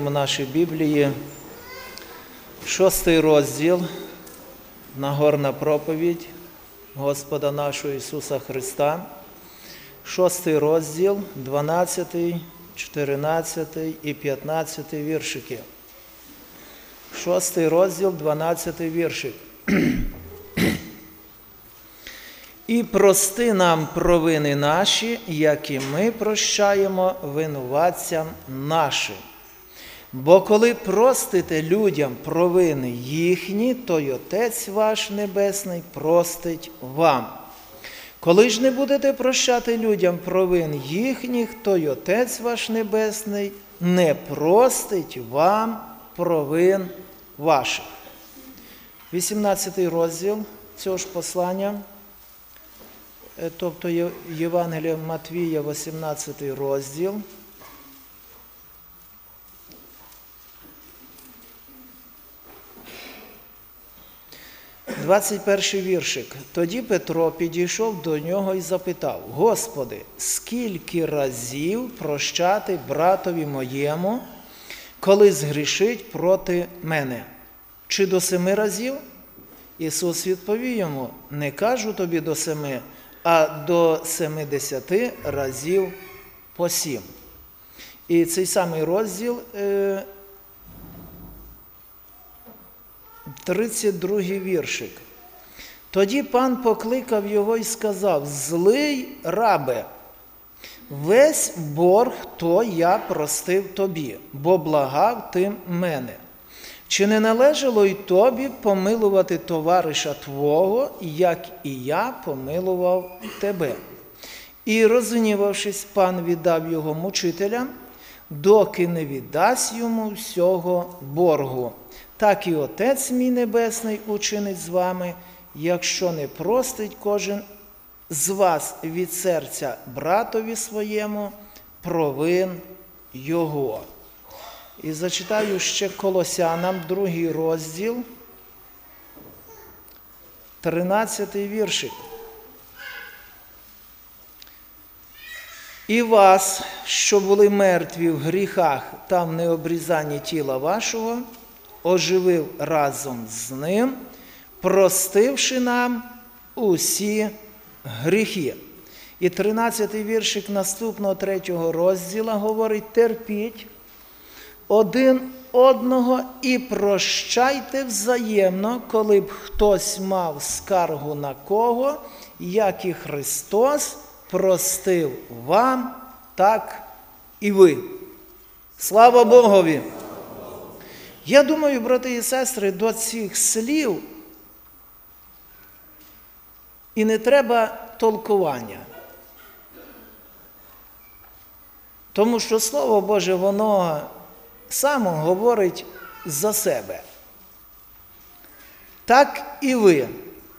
відкриємо наші Біблії, 6 розділ, Нагорна проповідь Господа нашого Ісуса Христа, 6 розділ, 12, 14 і 15 віршики. 6 розділ, 12 віршик. «І прости нам провини наші, як і ми прощаємо винуватцям нашим. Бо коли простите людям провини їхні, то й Отець ваш Небесний простить вам. Коли ж не будете прощати людям провин їхніх, то й Отець ваш Небесний не простить вам провин ваших». 18 розділ цього ж послання, тобто Євангелія Матвія, 18 розділ. «21 віршик. Тоді Петро підійшов до нього і запитав: Господи, скільки разів прощати братові моєму, коли згрішить проти мене? Чи до 7 разів? Ісус відповів йому: не кажу тобі до 7, а до 70 разів по 7. І цей самий розділ, 32 віршик. Тоді пан покликав його і сказав: злий рабе, весь борг то я простив тобі, бо благав ти мене. Чи не належало й тобі помилувати товариша твого, як і я помилував тебе? І, розгнівавшись, пан віддав його мучителям, доки не віддасть йому всього боргу. Так і Отець мій Небесний учинить з вами, якщо не простить кожен з вас від серця братові своєму провин його». І зачитаю ще Колосянам, 2 розділ, 13 віршик. «І вас, що були мертві в гріхах та в необрізанні тіла вашого, оживив разом з ним, простивши нам усі гріхи». І 13 віршик наступного 3 розділу говорить: «Терпіть один одного і прощайте взаємно, коли б хтось мав скаргу на кого, як і Христос простив вам, так і ви». Слава Богові! Я думаю, брати і сестри, до цих слів і не треба толкування. Тому що Слово Боже, воно само говорить за себе. Так і ви.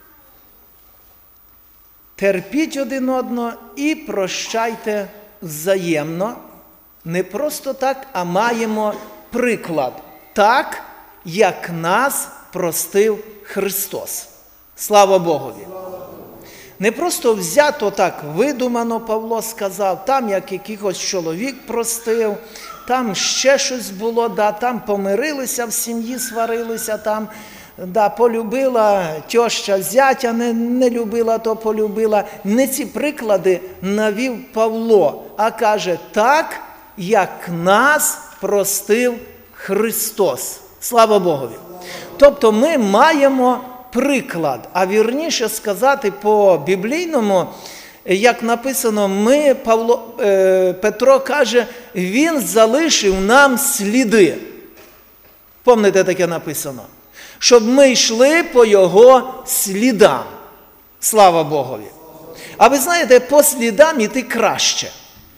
Терпіть один одного і прощайте взаємно. Не просто так, а маємо приклад. Так, як нас простив Христос. Слава Богові! Не просто взято так видумано, Павло сказав, там як якийсь чоловік простив, там ще щось було, там помирилися в сім'ї, сварилися, там полюбила тьоща зятя, не любила, то полюбила. Не ці приклади навів Павло, а каже, так, як нас простив Христос. Слава Богові! Тобто ми маємо приклад, а вірніше сказати по-біблійному, як написано, Петро каже, він залишив нам сліди. Пам'ятаєте, таке написано? Щоб ми йшли по його слідам. Слава Богові! А ви знаєте, по слідам іти краще.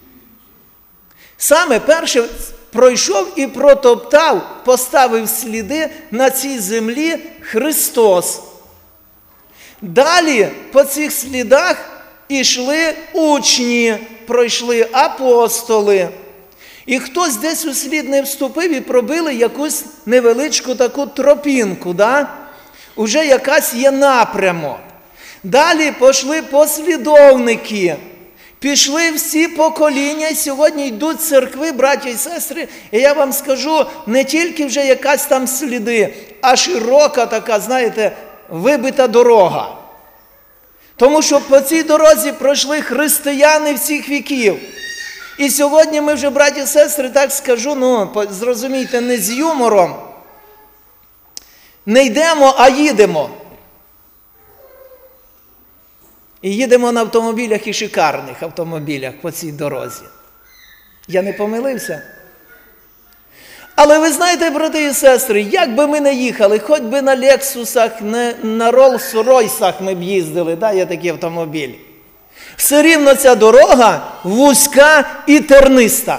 Саме перше пройшов і протоптав, поставив сліди на цій землі Христос. Далі по цих слідах ішли учні, пройшли апостоли. І хтось десь у слід не вступив і пробили якусь невеличку таку тропінку, Уже якась є напрямок. Далі пішли послідовники. Пішли всі покоління, і сьогодні йдуть церкви, браття і сестри, і я вам скажу, не тільки вже якась там сліди, а широка така, знаєте, вибита дорога. Тому що по цій дорозі пройшли християни всіх віків. І сьогодні ми вже, браті і сестри, так скажу, зрозумійте, не з юмором, не йдемо, а їдемо. І їдемо на автомобілях, і шикарних автомобілях по цій дорозі. Я не помилився? Але ви знаєте, брати і сестри, як би ми не їхали, хоч би на Лексусах, на Роллс-Ройсах ми б їздили, є такий автомобіль. Все рівно ця дорога вузька і терниста.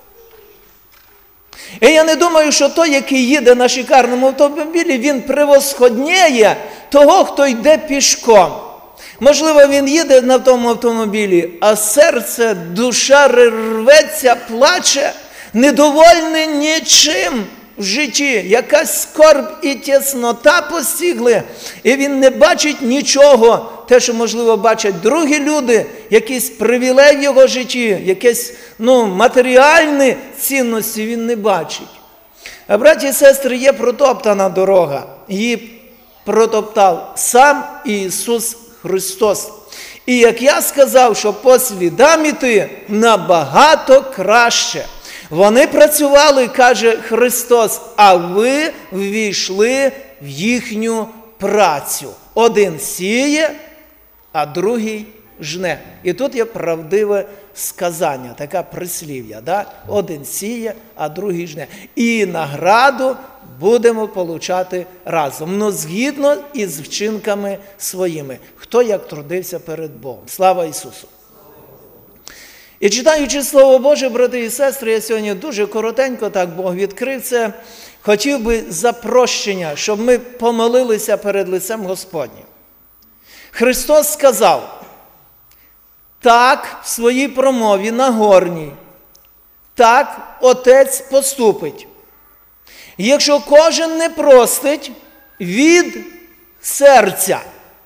І я не думаю, що той, який їде на шикарному автомобілі, він превосходняє того, хто йде пішком. Можливо, він їде на тому автомобілі, а серце, душа рветься, плаче, недовольний нічим в житті. Якась скорб і тіснота постигли, і він не бачить нічого. Те, що, можливо, бачать другі люди, якісь привілеї в його житті, якісь матеріальні цінності він не бачить. А, браті і сестри, є протоптана дорога. Її протоптав сам Ісус Христос. І як я сказав, що по слідам іти набагато краще. Вони працювали, каже Христос, а ви ввійшли в їхню працю. Один сіє, а другий жне. І тут є правдиве сказання, така прислів'я. Один сіє, а другий жне. І награду будемо получати разом, згідно із вчинками своїми. Хто як трудився перед Богом. Слава Ісусу! І читаючи Слово Боже, брати і сестри, я сьогодні дуже коротенько, так Бог відкрив це, хотів би за прощення, щоб ми помолилися перед лицем Господнім. Христос сказав, так в своїй промові Нагорній, так Отець поступить. Якщо кожен не простить від серця.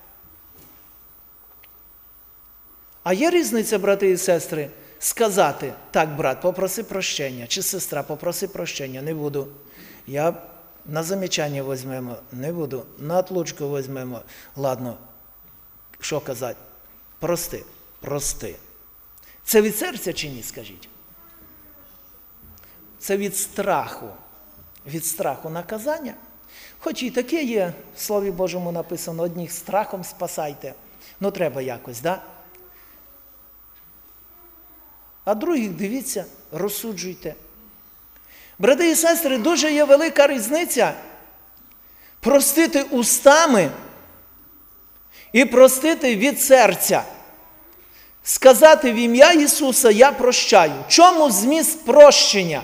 А є різниця, брати і сестри, сказати, так, брат, попроси прощення, чи сестра, попроси прощення, не буду. Я на замічання візьмемо, не буду, на отлучку візьмемо. Ладно, що казати? Прости. Це від серця чи ні, скажіть? Це від страху наказання. Хоч і таке є, в Слові Божому написано, одних страхом спасайте. Треба якось, А других, дивіться, розсуджуйте. Брати і сестри, дуже є велика різниця простити устами і простити від серця. Сказати в ім'я Ісуса «Я прощаю». Чому зміст прощення?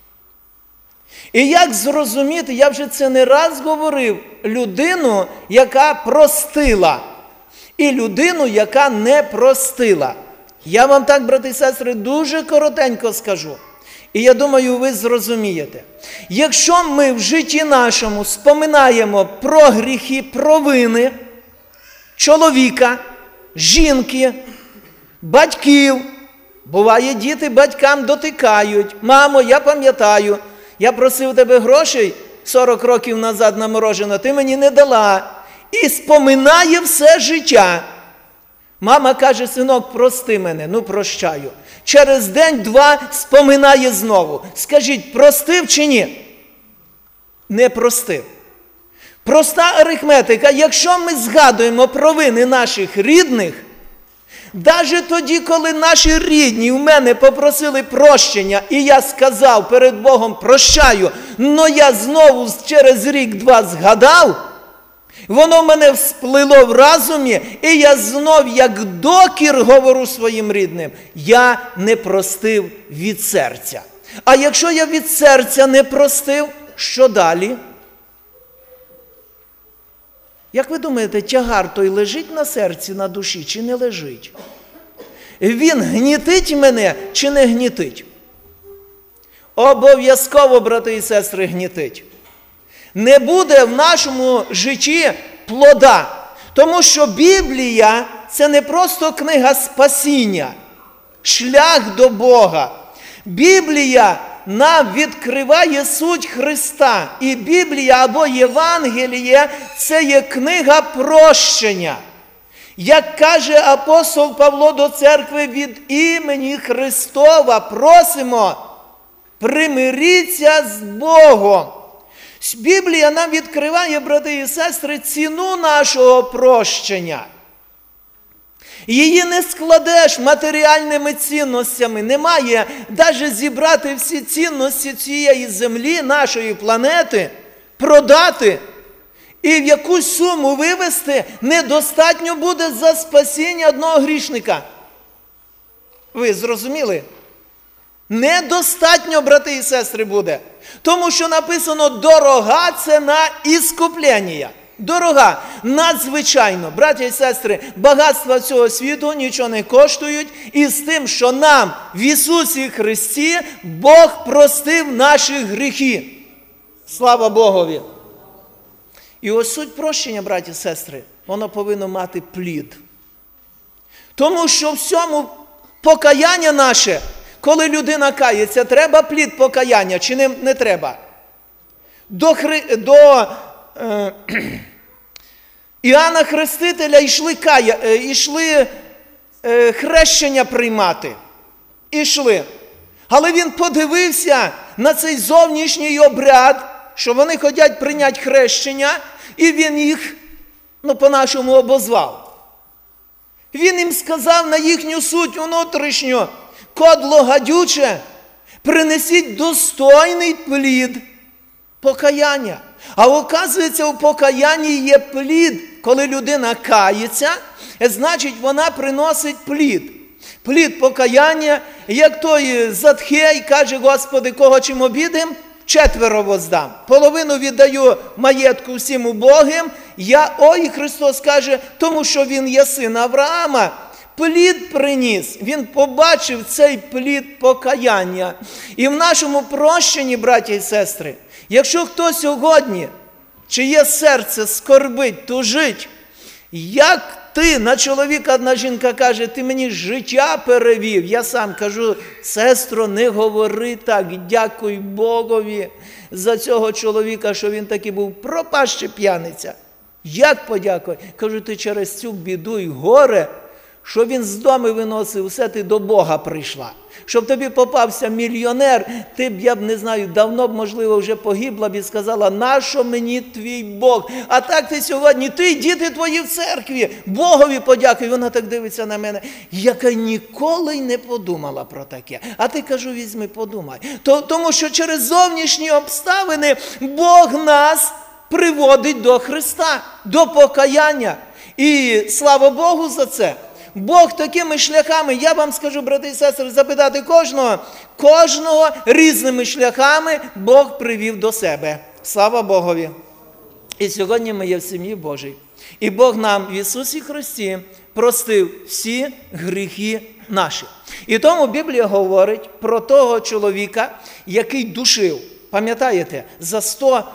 І як зрозуміти, я вже це не раз говорив, людину, яка простила, і людину, яка не простила. Я вам так, брати і сестри, дуже коротенько скажу. І я думаю, ви зрозумієте. Якщо ми в житті нашому споминаємо про гріхи, провини чоловіка, жінки, батьків, буває, діти батькам дотикають. Мамо, я пам'ятаю, я просив тебе грошей 40 років назад на морожене, ти мені не дала. І споминає все життя. Мама каже, синок, прости мене, прощаю. Через день-два споминає знову. Скажіть, простив чи ні? Не простив. Проста арифметика, якщо ми згадуємо провини наших рідних, навіть тоді, коли наші рідні в мене попросили прощення, і я сказав перед Богом прощаю, но я знову через рік-два згадав, воно в мене всплило в розумі, і я знов, як докір, говорю своїм рідним, я не простив від серця. А якщо я від серця не простив, що далі? Як ви думаєте, тягар той лежить на серці, на душі, чи не лежить? Він гнітить мене, чи не гнітить? Обов'язково, брати і сестри, гнітить. Не буде в нашому житті плода. Тому що Біблія – це не просто книга спасіння. шлях до Бога. Біблія нам відкриває суть Христа. І Біблія або Євангеліє – це є книга прощення. Як каже апостол Павло до церкви, від імені Христова просимо, примиріться з Богом. Біблія нам відкриває, брати і сестри, ціну нашого прощення. Її не складеш матеріальними цінностями. Немає навіть зібрати всі цінності цієї землі, нашої планети, продати і в якусь суму вивести, недостатньо буде за спасіння одного грішника. Ви зрозуміли? Недостатньо, брати і сестри, буде. Тому що написано, дорога ціна іскуплення. Дорога, надзвичайно. Браті і сестри, багатства цього світу нічого не коштують. І з тим, що нам в Ісусі Христі Бог простив наші гріхи. Слава Богові! І ось суть прощення, браті і сестри, воно повинно мати плід. Тому що всьому покаяння наше, коли людина кається, треба плід покаяння, чи не треба? До Іоанна Хрестителя йшли хрещення приймати. Ішли. Але він подивився на цей зовнішній обряд, що вони хочуть прийняти хрещення, і він їх, по-нашому, обозвав. Він їм сказав на їхню суть внутрішню: кодло гадюче, принесіть достойний плід покаяння. А оказується, у покаянні є плід. Коли людина кається, значить вона приносить плід. Плід покаяння, як той Затхей каже: Господи, кого чим обідем, 4 воздам. Половину віддаю маєтку всім убогим. І Христос каже, тому що він є син Авраама. Плід приніс, він побачив цей плід покаяння. І в нашому прощенні, браті і сестри, якщо хто сьогодні, чиє серце скорбить, тужить, як ти, на чоловіка одна жінка каже: ти мені життя перевів. Я сам кажу: сестро, не говори так, дякуй Богові за цього чоловіка, що він таки був пропащий п'яниця. Як подякуй? Кажу, ти через цю біду і горе, що він з дому виносив, все ти до Бога прийшла. Щоб тобі попався мільйонер, ти б, я б не знаю, давно б, можливо, вже погибла б і сказала: нащо мені твій Бог? А так ти сьогодні, ти й діти твої в церкві, Богові подякуй. Вона так дивиться на мене, яка ніколи й не подумала про таке. А ти, кажу, візьми, подумай. Тому що через зовнішні обставини Бог нас приводить до Христа, до покаяння. І слава Богу за це. Бог такими шляхами, я вам скажу, брати і сестри, запитати кожного різними шляхами Бог привів до себе. Слава Богові! І сьогодні ми є в сім'ї Божій. І Бог нам в Ісусі Христі простив всі гріхи наші. І тому Біблія говорить про того чоловіка, який душив, пам'ятаєте, за 100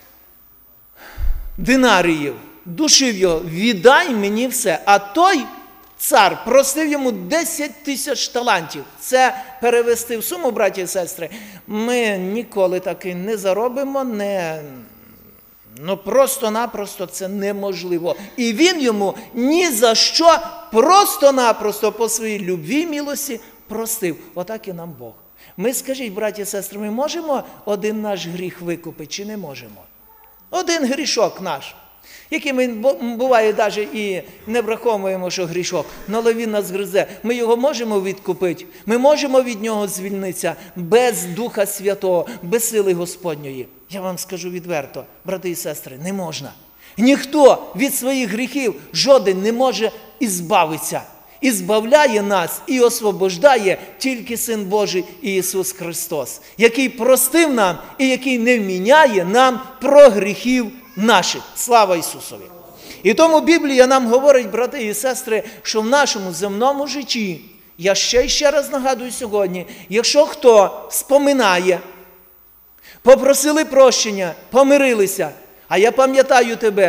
динаріїв. Душив його: віддай мені все. А той цар простив йому 10 тисяч талантів. Це перевести в суму, браті і сестри, ми ніколи таки не заробимо, просто-напросто це неможливо. І він йому ні за що, просто-напросто по своїй любві, милості простив. Отак і нам Бог. Ми, скажіть, браті і сестри, ми можемо один наш гріх викупити чи не можемо? Один грішок наш, який ми, буває, навіть і не враховуємо, що грішок, але він нас гризе. Ми його можемо відкупити, ми можемо від нього звільнитися без Духа Святого, без сили Господньої. Я вам скажу відверто, брати і сестри, не можна. Ніхто від своїх гріхів, жоден не може ізбавитися. Ізбавляє нас і освобождає тільки Син Божий Ісус Христос, який простив нам і який не вміняє нам про гріхів наших. Слава Ісусові! І тому Біблія нам говорить, брати і сестри, що в нашому земному житті, я ще раз нагадую сьогодні, якщо хто споминає, попросили прощення, помирилися, а я пам'ятаю тебе,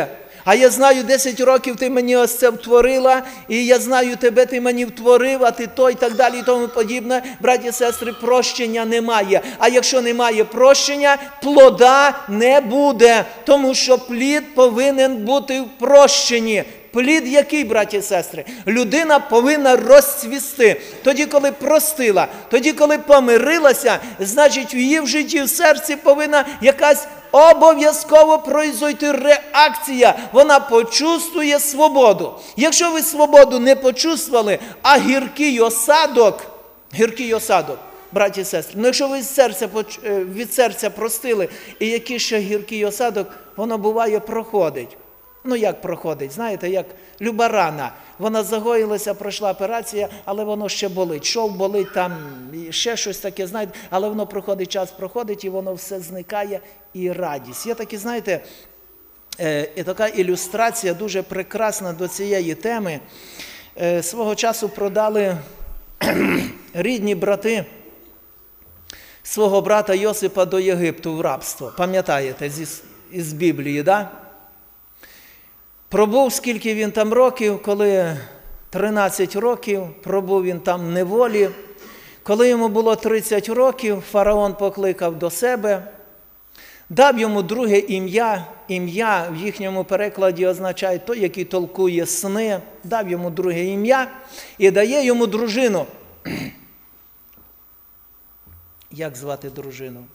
А я знаю, 10 років ти мені ось це втворила, і я знаю тебе, ти мені втворив, а ти то і так далі і тому подібне. Браті і сестри, прощення немає. А якщо немає прощення, плода не буде, тому що плід повинен бути в прощенні. Плід який, браті і сестри? Людина повинна розцвісти. Тоді, коли простила, тоді, коли помирилася, значить в її в житті, в серці повинна якась обов'язково произойти реакція. Вона почувствує свободу. Якщо ви свободу не почувствували, а гіркий осадок, браті і сестри, ну якщо ви від серця простили, і який ще гіркий осадок, воно буває проходить. Ну як проходить? Знаєте, як люба рана. Вона загоїлася, пройшла операція, але воно ще болить. Шов болить, там ще щось таке, знаєте, але воно проходить, час проходить, і воно все зникає, і радість. Є такі, знаєте, і така ілюстрація дуже прекрасна до цієї теми. Свого часу продали рідні брати свого брата Йосипа до Єгипту в рабство. Пам'ятаєте, із Біблії, да? Пробув, скільки він там років, коли 13 років, пробув він там в неволі. Коли йому було 30 років, фараон покликав до себе, дав йому друге ім'я. Ім'я в їхньому перекладі означає той, який толкує сни. Дав йому друге ім'я і дає йому дружину. Як звати дружину?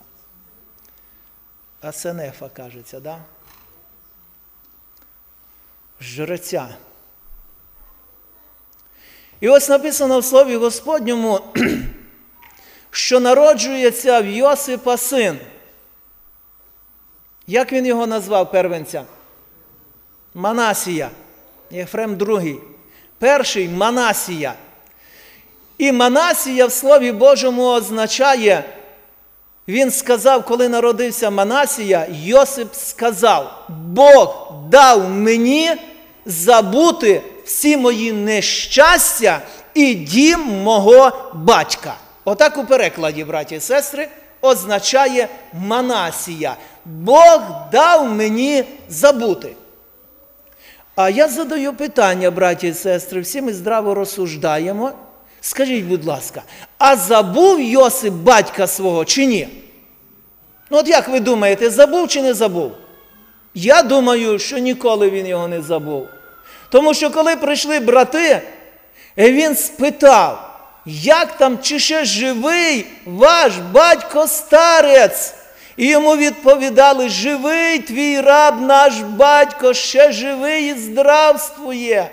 Асенефа, кажеться, да? Жреця. І ось написано в Слові Господньому, що народжується в Йосипа син. Як він його назвав, первенця? Манасія. Єфрем другий. Перший – Манасія. І Манасія в Слові Божому означає, він сказав, коли народився Манасія, Йосип сказав: Бог дав мені забути всі мої нещастя і дім мого батька. Отак у перекладі, браті і сестри, означає Манасія. Бог дав мені забути. А я задаю питання, браті і сестри, всі ми здраво розсуждаємо. Скажіть, будь ласка, а забув Йосип батька свого чи ні? Ну от як ви думаєте, забув чи не забув? Я думаю, що ніколи він його не забув. Тому що коли прийшли брати, він спитав, як там, чи ще живий ваш батько-старець? І йому відповідали: живий твій раб, наш батько, ще живий і здравствує.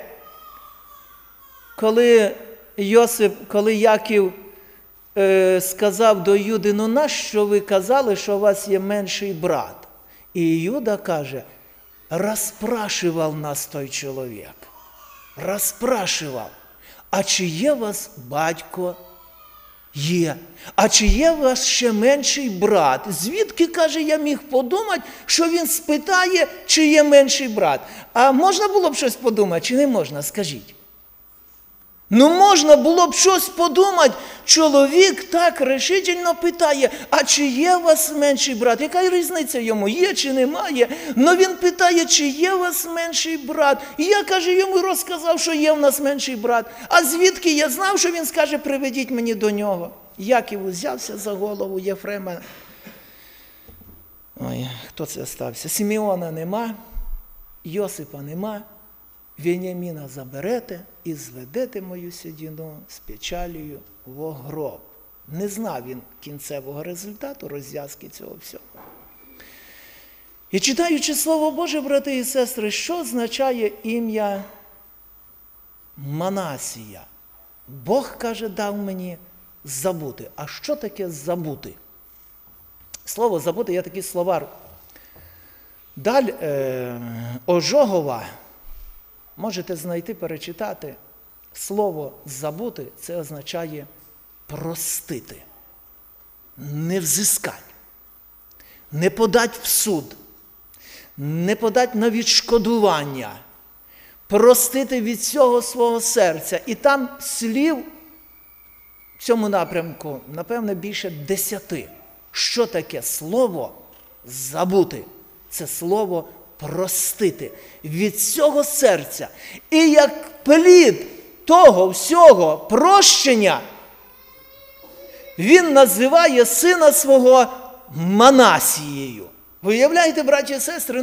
Коли Яків сказав до Юди: ну нащо ви казали, що у вас є менший брат? І Юда каже: розпрашував нас той чоловік. Розпрашував. А чи є у вас батько? Є. А чи є у вас ще менший брат? Звідки, каже, я міг подумати, що він спитає, чи є менший брат? А можна було б щось подумати, чи не можна? Скажіть. Ну можна було б щось подумати. Чоловік так решительно питає: а чи є у вас менший брат? Яка різниця йому, є чи немає? Но він питає, чи є у вас менший брат? І я, каже, йому розказав, що є в нас менший брат. А звідки я знав, що він скаже: приведіть мені до нього? Яків узявся за голову Єфрема. Ой, хто це стався? Симеона нема, Йосипа нема. Веніаміна заберете і зведете мою сідіну з печалію в гроб. Не знав він кінцевого результату, розв'язки цього всього. І читаючи Слово Боже, брати і сестри, що означає ім'я Манасія? Бог, каже, дав мені забути. А що таке забути? Слово забути, є такий словар. Даль Ожогова, можете знайти, перечитати. Слово забути – це означає простити, не взискати, не подати в суд, не подати на відшкодування, простити від всього свого серця. І там слів в цьому напрямку, напевне, більше 10. Що таке слово забути? Це слово простити від всього серця. І як плід того всього прощення, він називає сина свого Манасією. Виявляєте, браті і сестри,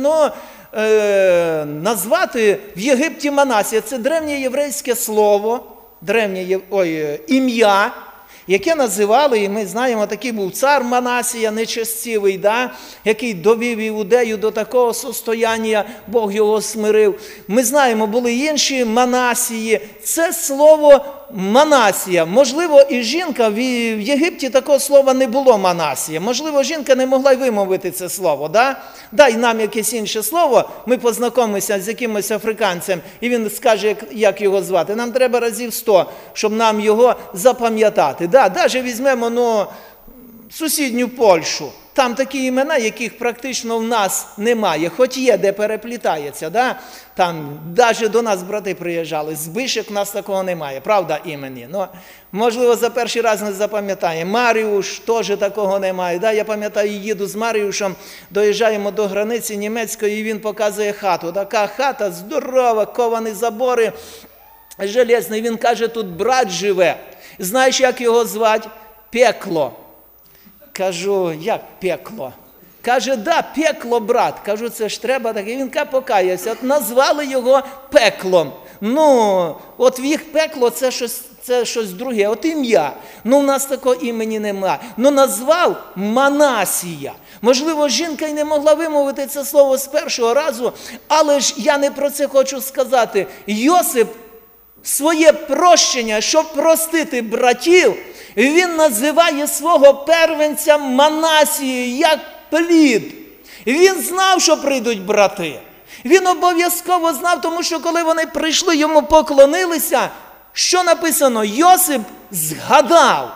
назвати в Єгипті Манасія – це древнє єврейське слово, ім'я, яке називали, і ми знаємо, такий був цар Манасія, нечестивий, який довів Іудею до такого состояння, Бог його смирив. Ми знаємо, були інші Манасії. Це слово Манасія. Можливо, і жінка, в Єгипті такого слова не було Манасія. Можливо, жінка не могла й вимовити це слово. Дай нам якесь інше слово, ми познайомимося з якимось африканцем, і він скаже, як його звати. Нам треба разів 100, щоб нам його запам'ятати. Навіть візьмемо сусідню Польщу. Там такі імена, яких практично в нас немає, хоч є, де переплітається. Там навіть до нас брати приїжджали, Збишек в нас такого немає, правда, імені. Можливо, за перший раз не запам'ятає. Маріуш теж такого немає. Я пам'ятаю, їду з Маріушем, доїжджаємо до границі німецької, і він показує хату. Така хата здорова, ковані забори, железний. Він каже, тут брат живе. Знаєш, як його звати? Пекло. Кажу, як пекло? Каже, пекло, брат. Кажу, це ж треба таке. Він покаявся. Назвали його пеклом. От в їх пекло це щось друге. От ім'я. В нас такого імені немає. Назвав Манасія. Можливо, жінка й не могла вимовити це слово з першого разу, але ж я не про це хочу сказати. Йосип своє прощення, щоб простити братів, він називає свого первенця Манасією, як плід. Він знав, що прийдуть брати. Він обов'язково знав, тому що коли вони прийшли, йому поклонилися, що написано? Йосип згадав.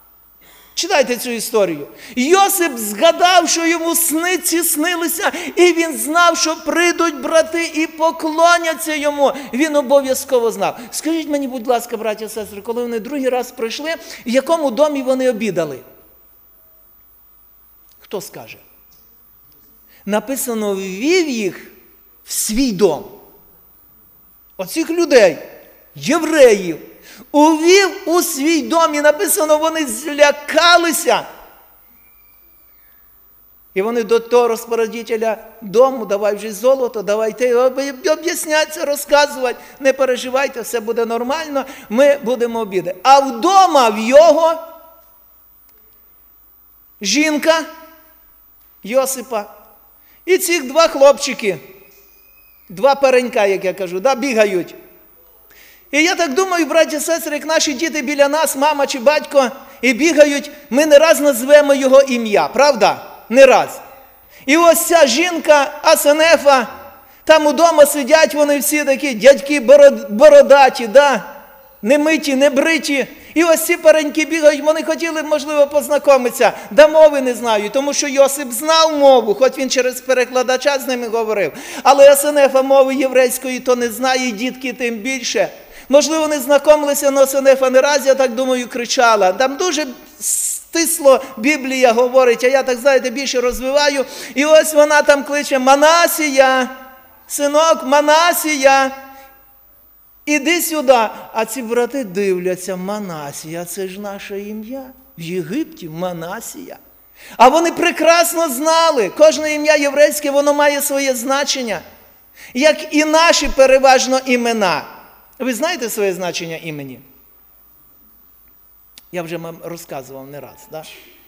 Читайте цю історію. Йосип згадав, що йому сниці снилися, і він знав, що прийдуть брати і поклоняться йому. Він обов'язково знав. Скажіть мені, будь ласка, браті і сестри, коли вони другий раз прийшли, в якому домі вони обідали? Хто скаже? Написано, ввів їх в свій дом. Оцих людей, євреїв, увів у свій дом, і написано, вони злякалися. І вони до того розпорядителя дому, давай вже золото, давайте об'яснятися, розказувати, не переживайте, все буде нормально, ми будемо обідати. А вдома в його жінка Йосипа і цих два хлопчики, два паренька, як я кажу, бігають. І я так думаю, браті і сестри, як наші діти біля нас, мама чи батько, і бігають, ми не раз назвемо його ім'я, правда? Не раз. І ось ця жінка Асенефа, там удома сидять вони всі такі дядьки бородаті, не миті, не бриті. І ось ці пареньки бігають, вони хотіли, можливо, познайомитися, мови не знають, тому що Йосип знав мову, хоч він через перекладача з ними говорив. Але Асенефа мови єврейської то не знає, і дітки тим більше. Можливо, не знайомилися, але Асенефа не раз, я так думаю, кричала. Там дуже стисло Біблія говорить, а я так, знаєте, більше розвиваю. І ось вона там кличе: Манасія, синок, Манасія, іди сюди. А ці брати дивляться: Манасія, це ж наше ім'я. В Єгипті Манасія. А вони прекрасно знали, кожне ім'я єврейське, воно має своє значення. Як і наші переважно імена. Ви знаєте своє значення імені? Я вже вам розказував не раз, так?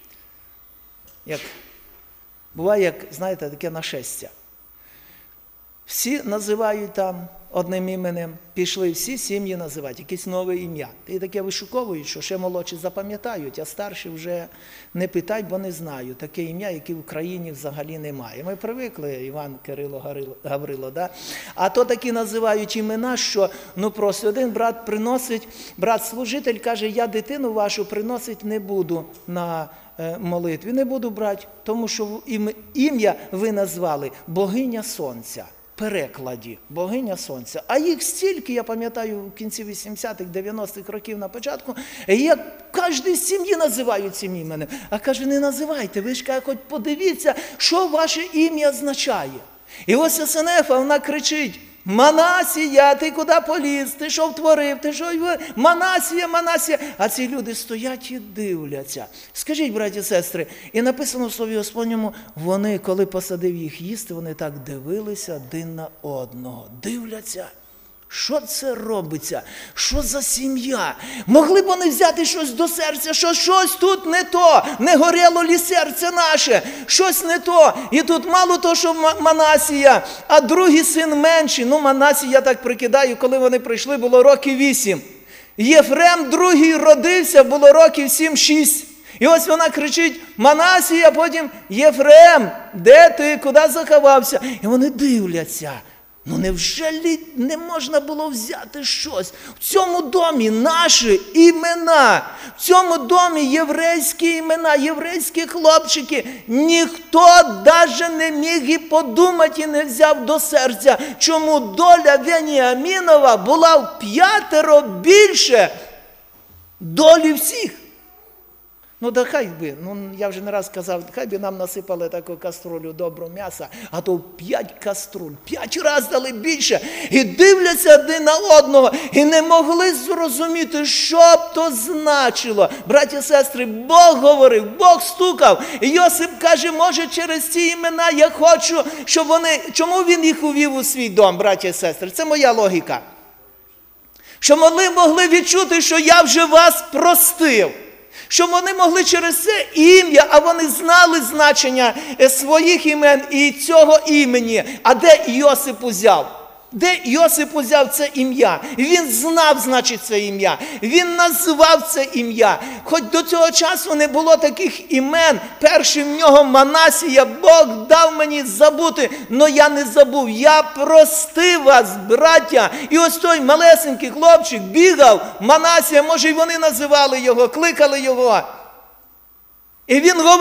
Буває, як, знаєте, таке нашестя. Всі називають там одним іменем, пішли всі сім'ї називати, якесь нове ім'я. І таке вишуковують, що ще молодші запам'ятають, а старші вже не питають, бо не знають. Таке ім'я, яке в Україні взагалі немає. Ми привикли, Іван, Кирило, Гаврило, да? А то такі називають імена, що, просто один брат приносить, брат-служитель каже: я дитину вашу приносить не буду на молитві, не буду брати, тому що ім'я ви назвали богиня сонця. Перекладі богиня сонця. А їх стільки, я пам'ятаю, в кінці 80-х, 90-х років на початку, як кожній сім'ї називають цим іменем. А каже: не називайте, ви ж хоч подивіться, що ваше ім'я означає. І ось Осинефа, вона кричить: Манасія, ти куди поліз? Ти що втворив? Ти що? Манасія, Манасія. А ці люди стоять і дивляться. Скажіть, браті і сестри, і написано в Слові Господньому, вони, коли посадив їх їсти, вони так дивилися один на одного. Дивляться. Що це робиться? Що за сім'я? Могли б вони взяти щось до серця, що щось тут не то, не горіло лі серце наше, щось не то. І тут мало того, що Манасія, а другий син менший. Манасія, я так прикидаю, коли вони прийшли, було років 8. Єфрем другий родився, було років 7-6. І ось вона кричить: Манасія, потім: Єфрем, де ти, куди заховався? І вони дивляться. Невже не можна було взяти щось? В цьому домі наші імена, в цьому домі єврейські імена, єврейські хлопчики. Ніхто навіть не міг і подумати, і не взяв до серця, чому доля Веніамінова була в 5 більше долі всіх. Да хай би, я вже не раз казав, хай би нам насипали таку каструлю доброго м'яса, а то 5 каструль, 5 разів дали більше. І дивляться один на одного, і не могли зрозуміти, що б то значило. Браті і сестри, Бог говорив, Бог стукав. І Йосип каже: може, через ці імена я хочу, щоб вони... Чому він їх увів у свій дом, браті і сестри? Це моя логіка. Щоб вони могли відчути, що я вже вас простив. Щоб вони могли через це ім'я, а вони знали значення своїх імен і цього імені. А де Йосип узяв? Де Йосип узяв це ім'я? Він знав, значить, це ім'я. Він назвав це ім'я. Хоч до цього часу не було таких імен. Першим в нього Манасія. Бог дав мені забути, но я не забув. Я простив вас, браття. І ось той малесенький хлопчик бігав, Манасія, може, й вони називали його, кликали його. І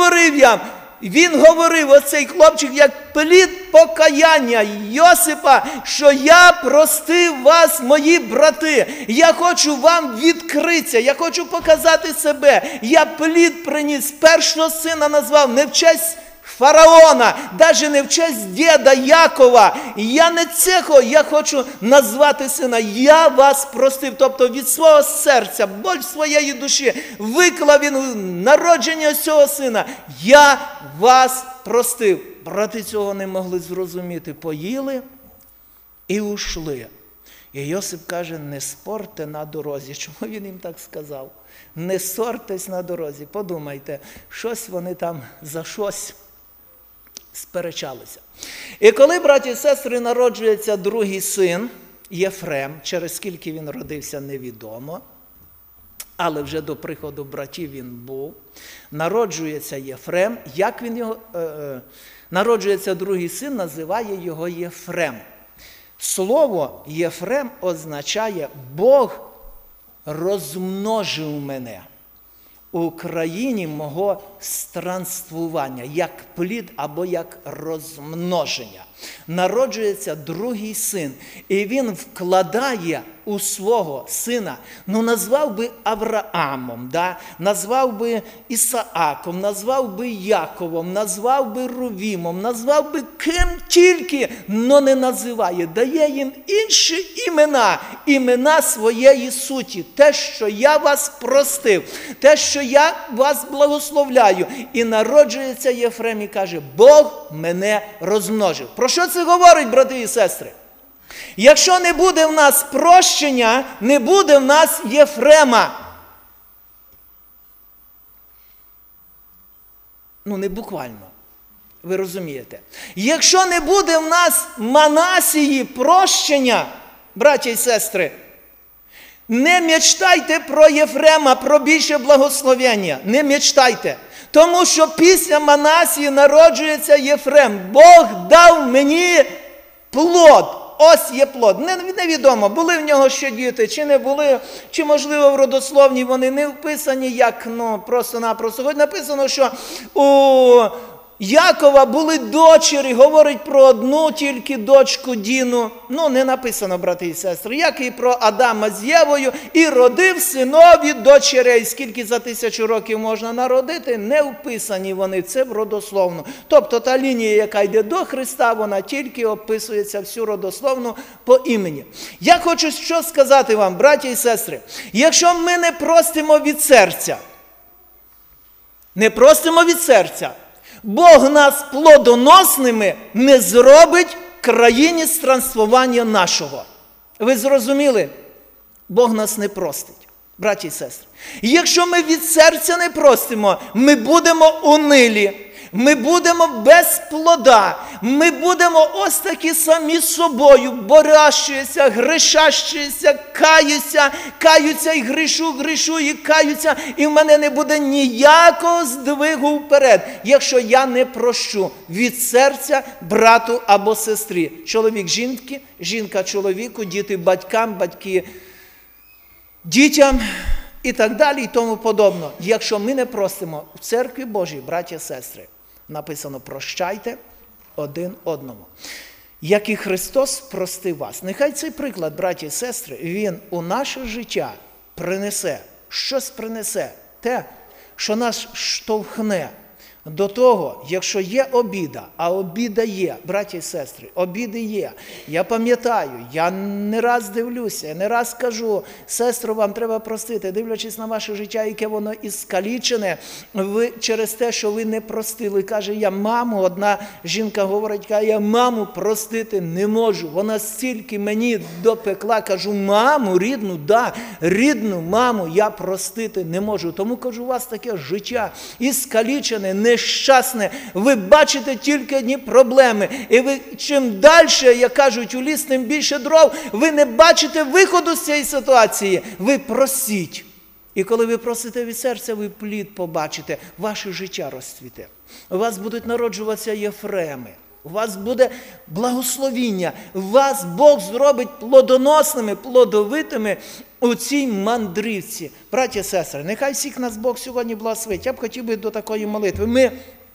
він говорив, оцей хлопчик, як плід покаяння Йосипа, що я простив вас, мої брати. Я хочу вам відкритися, я хочу показати себе. Я плід приніс, першого сина назвав не в честь фараона, навіть не в честь діда Якова. Я не цього, я хочу назвати сина. Я вас простив, тобто від свого серця, боль своєї душі виклав він народження цього сина. Я вас простив. Брати цього не могли зрозуміти. Поїли і ушли. І Йосип каже: не спорте на дорозі. Чому він їм так сказав? Не ссортесь на дорозі. Подумайте, щось вони там за щось сперечалися. І коли, браті і сестри, народжується другий син, Єфрем, через скільки він родився, невідомо, але вже до приходу братів він був, народжується Єфрем, як він його, народжується другий син, називає його Єфрем. Слово Єфрем означає «Бог розмножив мене у країні мого странствування», як плід або як розмноження. Народжується другий син, і він вкладає у свого сина, назвав би Авраамом, назвав би Ісааком, назвав би Яковом, назвав би Рувімом, назвав би ким тільки, но не називає. Дає їм інші імена своєї суті. Те, що я вас простив, те, що я вас благословляю. І народжується Єфрем і каже: Бог мене розмножив. Про що це говорить, брати і сестри? Якщо не буде в нас прощення, не буде в нас Єфрема. Не буквально. Ви розумієте. Якщо не буде в нас Манасії прощення, браті і сестри, не мечтайте про Єфрема, про більше благословення. Не мечтайте. Тому що після Манасії народжується Єфрем. Бог дав мені плод. Ось є плод. Невідомо, були в нього ще діти, чи не були, чи, можливо, в родословній вони не вписані, як, просто-напросто. Хоч написано, що Якова були дочері, говорить про одну тільки дочку Діну. Не написано, брати і сестри, як і про Адама з Євою, і родив синові дочерей. Скільки за 1000 років можна народити, не вписані вони, це в родословну. Тобто та лінія, яка йде до Христа, вона тільки описується всю родословну по імені. Я хочу що сказати вам, браті і сестри, якщо ми не простимо від серця, Бог нас плодоносними не зробить країні странствування нашого. Ви зрозуміли? Бог нас не простить, браті і сестри. Якщо ми від серця не простимо, ми будемо унилі, ми будемо без плода, ми будемо ось такі самі з собою, борящися, грішащися, каються і грішу, і каються, і в мене не буде ніякого здвигу вперед, якщо я не прощу від серця брату або сестрі. Чоловік жінки, жінка чоловіку, діти батькам, батьки дітям і так далі і тому подобно. Якщо ми не простимо в церкві Божій, браті і сестри, написано, прощайте один одному. Як і Христос простив вас. Нехай цей приклад, браті і сестри, він у наше життя принесе, щось принесе, те, що нас штовхне до того, якщо є обіда, а обіда є, браті і сестри, обіди є. Я пам'ятаю, я не раз дивлюся, не раз кажу, сестру, вам треба простити, дивлячись на ваше життя, яке воно іскалічене, ви через те, що ви не простили. Каже, я маму, одна жінка говорить, я маму простити не можу, вона стільки мені допекла, кажу, маму, рідну, рідну маму я простити не можу. Тому, кажу, у вас таке життя іскалічене, нещасне, ви бачите тільки одні проблеми, і ви чим далі, як кажуть, у ліс, тим більше дров, ви не бачите виходу з цієї ситуації, ви просіть. І коли ви просите від серця, ви плід побачите, ваше життя розцвіте. У вас будуть народжуватися Єфреми, у вас буде благословіння, вас Бог зробить плодоносними, плодовитими у цій мандрівці. Браті і сестри, нехай всіх нас Бог сьогодні благословить. Я б хотів би до такої молитви. Ми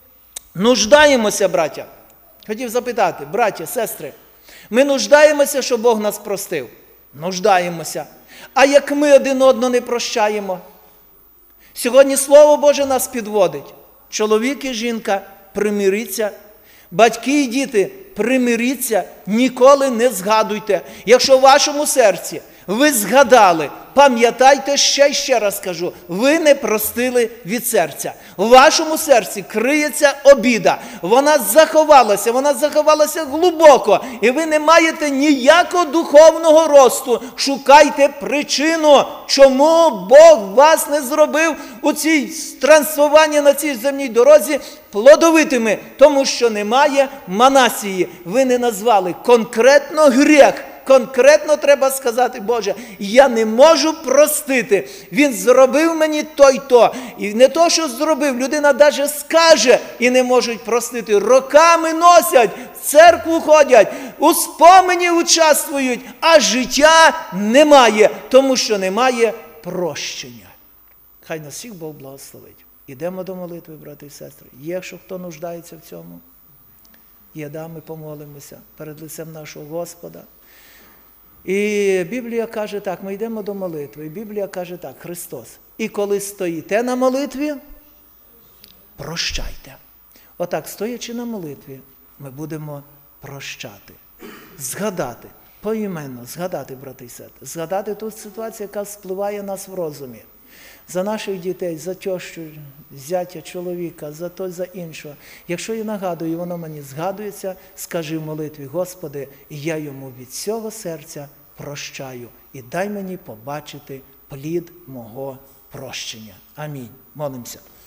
нуждаємося, браття. Хотів запитати, браті, сестри, ми нуждаємося, щоб Бог нас простив? Нуждаємося. А як ми один одного не прощаємо? Сьогодні Слово Боже нас підводить. Чоловік і жінка, примиріться. Батьки і діти, примиріться, ніколи не згадуйте. Якщо в вашому серці ви згадали, пам'ятайте, ще раз кажу, ви не простили від серця. У вашому серці криється обіда. Вона заховалася глибоко. І ви не маєте ніякого духовного росту. Шукайте причину, чому Бог вас не зробив у цій странствуванні на цій земній дорозі плодовитими. Тому що немає Манасії. Ви не назвали конкретно гріх. Конкретно треба сказати, Боже, я не можу простити. Він зробив мені то. І не то, що зробив, людина навіть скаже і не можуть простити. Роками носять, в церкву ходять, у спомені участвують, а життя немає, тому що немає прощення. Хай нас всіх Бог благословить. Ідемо до молитви, брати і сестри. Якщо хто нуждається в цьому, ми помолимося перед лицем нашого Господа. І Біблія каже так, ми йдемо до молитви, і Біблія каже так, Христос. І коли стоїте на молитві, прощайте. Отак, стоячи на молитві, ми будемо прощати. Згадати, поіменно, згадати, брати і сестри, згадати ту ситуацію, яка спливає нас в розумі. За наших дітей, за тещу, зятя, чоловіка, за то, за іншого. Якщо я нагадую, воно мені згадується, скажи в молитві, Господи, я йому від всього серця прощаю. І дай мені побачити плід мого прощення. Амінь. Молимося.